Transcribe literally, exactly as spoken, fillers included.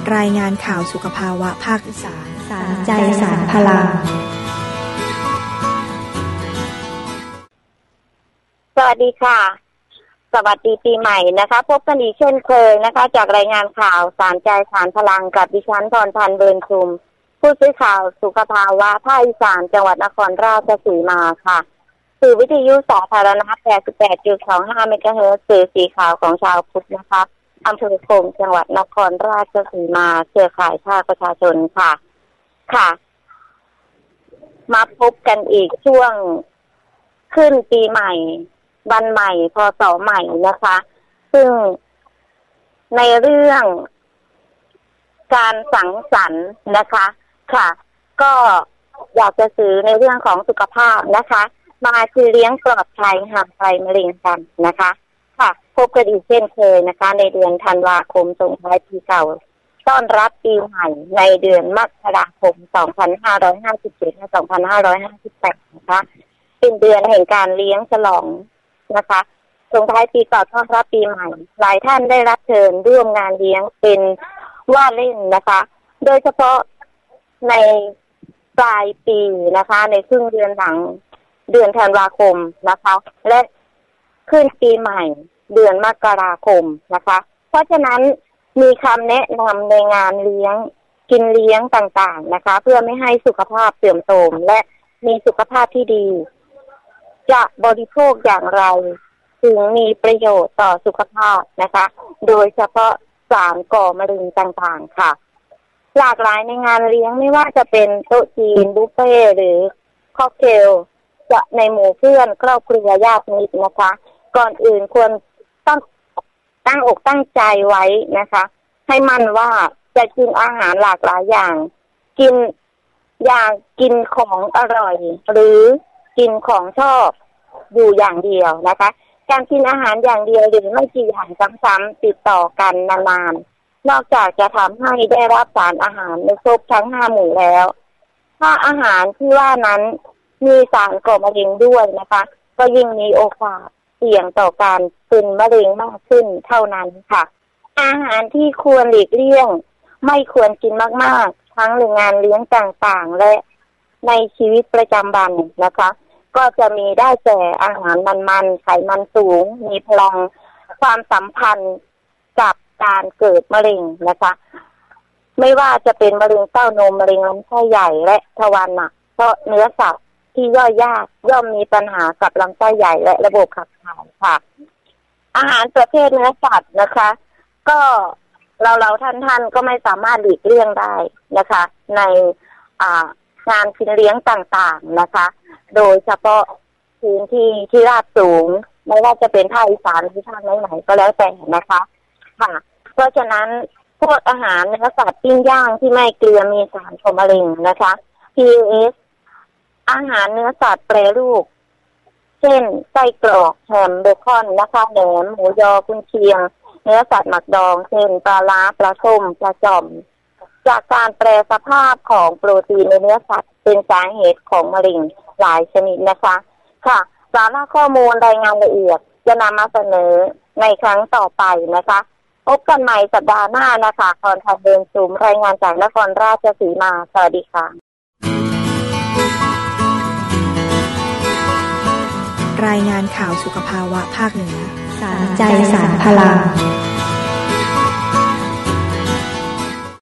รายงานข่าวสุขภาวะภาคอีสานสารใจสารพลังสวัสดีค่ะสวัสดีปีใหม่นะคะพบกันอีกเช่นเคยนะคะจากรายงานข่าวสารใจสารพลังกับดิฉันพรพันธ์เบิร์นชุมผู้สื่อข่าวสุขภาวะภาคอีสานจังหวัดนครราชสีมาค่ะสื่อวิทยุสาธารณะ แปดสิบแปดจุดสองห้า เมกะเฮิรตซ์สื่อสีขาวของชาวพุทธนะคะอำเภอคงจังหวัดนครราชสีมาเครือข่ายภาคประชาชนค่ะค่ะมาพบกันอีกช่วงขึ้นปีใหม่วันใหม่พศใหม่นะคะซึ่งในเรื่องการสังสรรค์นะคะค่ะก็อยากจะสื่อในเรื่องของสุขภาพนะคะมาคือเลี้ยงปลอดภัยห่างไกลมะเร็งกันนะคะค่ะพบกันอีกเช่นเคยนะคะในเดือนธันวาคมส่งท้ายปีเก่าต้อนรับปีใหม่ในเดือนมกราคมสองพันห้าร้อยห้าสิบเจ็ดและสองพันห้าร้อยห้าสิบแปดนะคะเป็นเดือนแห่งการเลี้ยงฉลองนะคะส่งท้ายปีเก่าต้อนรับปีใหม่หลายท่านได้รับเชิญร่วมงานเลี้ยงเป็นว่าเล่นนะคะโดยเฉพาะในปลายปีนะคะในครึ่งเดือนหลังเดือนธันวาคมนะคะและขึ้นปีใหม่เดือนมกราคมนะคะเพราะฉะนั้นมีคำแนะนำในงานเลี้ยงกินเลี้ยงต่างๆนะคะเพื่อไม่ให้สุขภาพเสื่อมโทรมและมีสุขภาพที่ดีจะบริโภคอย่างไรถึงมีประโยชน์ต่อสุขภาพนะคะโดยเฉพาะสารก่อมะเร็งต่างๆค่ะหลากหลายในงานเลี้ยงไม่ว่าจะเป็นโต๊ะจีนบุฟเฟ่หรือค็อกเทลจะในหมู่เพื่อนครอบครัวญาติมิตรนะคะก่อนอื่นควรต้องตั้งอกตั้งใจไว้นะคะให้มั่นว่าจะกินอาหารหลากหลายอย่างกินอย่างกินของอร่อยหรือกินของชอบอยู่อย่างเดียวนะคะการกินอาหารอย่างเดียวหรือไม่กี่อย่างซ้ำๆติดต่อกันนานๆนอกจากจะทำให้ได้รับสารอาหารในครบทั้งห้าหมู่แล้วถ้าอาหารที่ว่านั้นมีสารก่อมะเร็งด้วยนะคะก็ยิ่งมีโอกาสเสี่ยงต่อการเป็นมะเร็งมากขึ้นเท่านั้นค่ะอาหารที่ควรหลีกเลี่ยงไม่ควรกินมากๆทั้งในงานเลี้ยงต่างๆและในชีวิตประจำวันนะคะก็จะมีได้แก่อาหารมันๆไขมันสูงมีพลังความสัมพันธ์กับการเกิดมะเร็งนะคะไม่ว่าจะเป็นมะเร็งเต้านมมะเร็งลำไส้ใหญ่และทวารหนักเพราะเนื้อสัตว์ที่ย่อยยากย่อมมีปัญหากับลำไส้ใหญ่และระบบขับถ่ายค่ะอาหารประเภทเนื้อสัตว์นะคะก็เราเราท่านท่านก็ไม่สามารถหลีกเลี่ยงได้นะคะในอ่างานกินเลี้ยงต่างๆนะคะโดยเฉพาะพื้นที่ที่ราบสูงไม่ว่าจะเป็นภาคอีสานหรือภาคไหนๆก็แล้วแต่นะคะค่ะเพราะฉะนั้นพวกอาหารเนื้อสัตว์ปิ้งย่างที่ไม่เกลือมีสารก่อมะเร็งนะคะ พี เอส อาหารเนื้อสัตว์แปรรูปเช่นไส้กรอกแฮมเบคอนนะคะแหนมหมูยอกุนเชียงเนื้อสัตว์หมักดองเช่นปลาล้าปลาส้มปลาจ่อมจากการแปรสภาพของโปรตีนในเนื้อสัตว์เป็นสาเหตุของมะเร็งหลายชนิดนะคะค่ะสาระข้อมูลรายงานละเอียดจะนำมาเสนอในครั้งต่อไปนะคะพบกันใหม่สัปดาห์หน้านะคะพรพันธ์เบิร์นชุมรายงานจากนครราชสีมาสวัสดีค่ะรายงานข่าวสุขภาวะภาคเหนือสารใจสารพลัง